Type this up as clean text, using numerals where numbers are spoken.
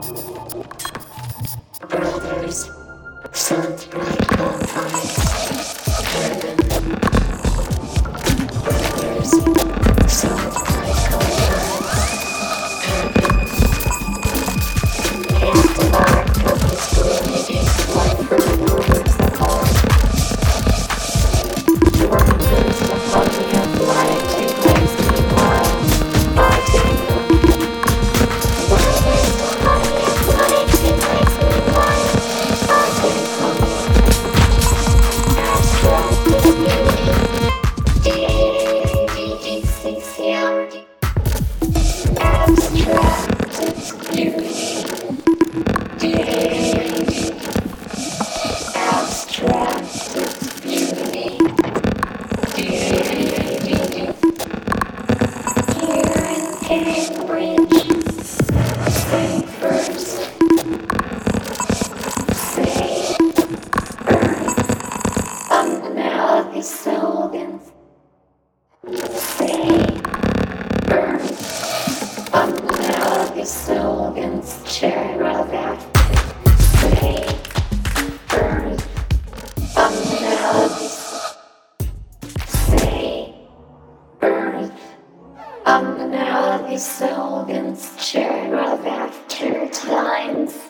Brothers, sent by confines, heaven. Brothers, sent by confines, heaven. His divine purpose illuminates life for the rulers of all. Wonders the flooding of light take place meanwhile. Wonders the flooding of light take place meanwhile. Abstract beauty. D-A-D-E-C-C-M. Abstract beauty. D-A-D. Abstract beauty. D-A-D. Here in Cambridge, say first, say analogous slogans, say analogous slogans, Cherovak, say analogous, say analogous slogans, Cherovak, Turtlines.